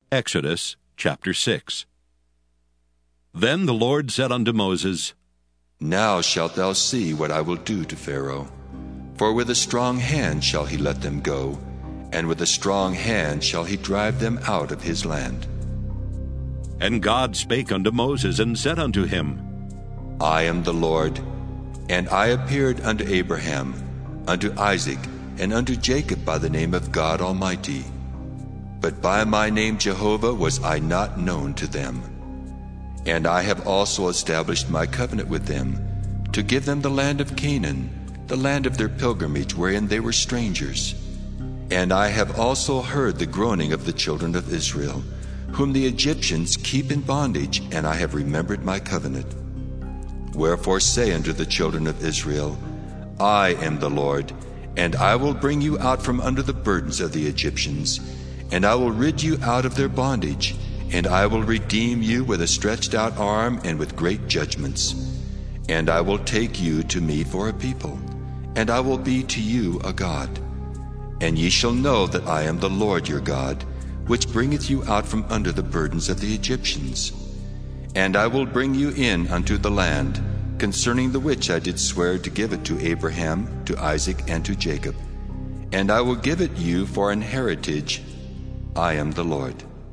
Exodus chapter 6. Then the Lord said unto Moses, Now shalt thou see what I will do to Pharaoh. For with a strong hand shall he let them go, and with a strong hand shall he drive them out of his land. And God spake unto Moses, and said unto him, I am the Lord, and I appeared unto Abraham, unto Isaac, and unto Jacob by the name of God Almighty. But by my name Jehovah was I not known to them. And I have also established my covenant with them, to give them the land of Canaan, the land of their pilgrimage wherein they were strangers. And I have also heard the groaning of the children of Israel, whom the Egyptians keep in bondage, and I have remembered my covenant. Wherefore say unto the children of Israel, I am the Lord, and I will bring you out from under the burdens of the Egyptians, and I will rid you out of their bondage, and I will redeem you with a stretched out arm and with great judgments. And I will take you to me for a people, and I will be to you a God. And ye shall know that I am the Lord your God, which bringeth you out from under the burdens of the Egyptians. And I will bring you in unto the land, concerning the which I did swear to give it to Abraham, to Isaac, and to Jacob. And I will give it you for an heritage. I am the Lord.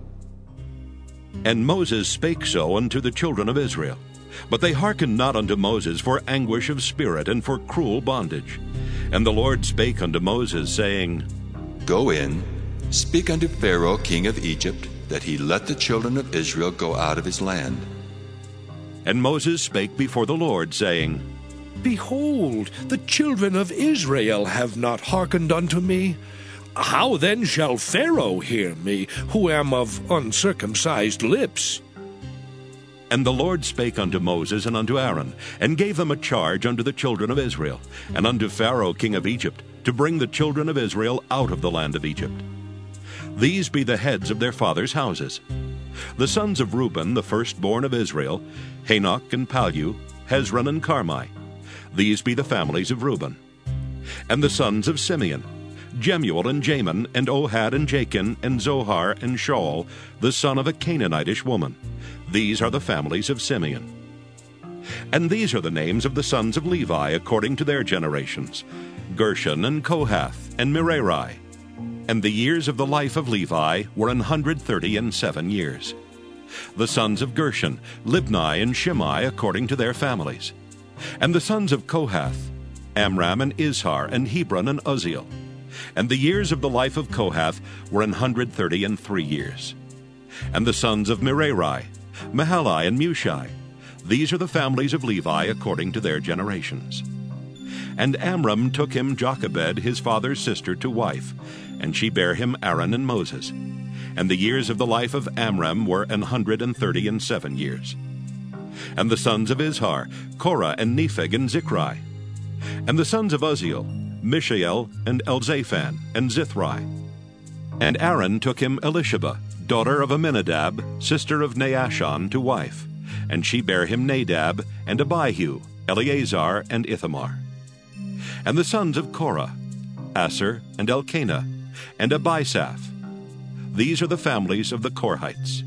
And Moses spake so unto the children of Israel. But they hearkened not unto Moses for anguish of spirit and for cruel bondage. And the Lord spake unto Moses, saying, Go in, speak unto Pharaoh king of Egypt, that he let the children of Israel go out of his land. And Moses spake before the Lord, saying, Behold, the children of Israel have not hearkened unto me. How then shall Pharaoh hear me, who am of uncircumcised lips? And the Lord spake unto Moses and unto Aaron, and gave them a charge unto the children of Israel, and unto Pharaoh king of Egypt, to bring the children of Israel out of the land of Egypt. These be the heads of their fathers' houses. The sons of Reuben, the firstborn of Israel, Hanok and Pallu, Hezron and Carmi. These be the families of Reuben. And the sons of Simeon, Jemuel and Jamin, and Ohad and Jachin, and Zohar and Shaul, the son of a Canaanitish woman. These are the families of Simeon. And these are the names of the sons of Levi according to their generations, Gershon and Kohath and Merari. And the years of the life of Levi were 137 years. The sons of Gershon, Libni and Shimei according to their families. And the sons of Kohath, Amram and Izhar and Hebron and Uzziel. And the years of the life of Kohath were 133 years. And the sons of Merari, Mahali and Mushi. These are the families of Levi according to their generations. And Amram took him Jochebed his father's sister to wife, and she bare him Aaron and Moses. And the years of the life of Amram were 137 years. And the sons of Izhar, Korah and Nepheg and Zichri. And the sons of Uzziel, Mishael and Elzaphan and Zithri. And Aaron took him Elisheba, daughter of Amminadab, sister of Naashon, to wife, and she bare him Nadab and Abihu, Eleazar and Ithamar. And the sons of Korah, Asher and Elkanah, and Abisaph. These are the families of the Korhites.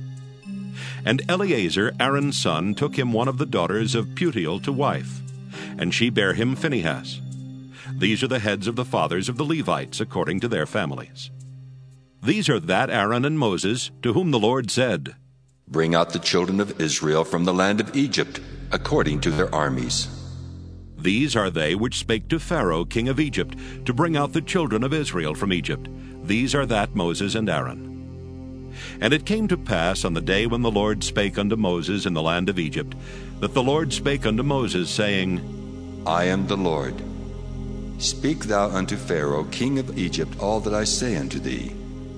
And Eleazar, Aaron's son, took him one of the daughters of Putiel to wife, and she bare him Phinehas. These are the heads of the fathers of the Levites according to their families. These are that Aaron and Moses, to whom the Lord said, Bring out the children of Israel from the land of Egypt, according to their armies. These are they which spake to Pharaoh king of Egypt, to bring out the children of Israel from Egypt. These are that Moses and Aaron. And it came to pass on the day when the Lord spake unto Moses in the land of Egypt, that the Lord spake unto Moses, saying, I am the Lord. Speak thou unto Pharaoh king of Egypt all that I say unto thee.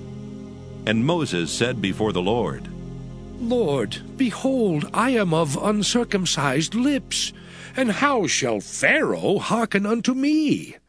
And Moses said before the Lord, Lord, behold, I am of uncircumcised lips, and how shall Pharaoh hearken unto me?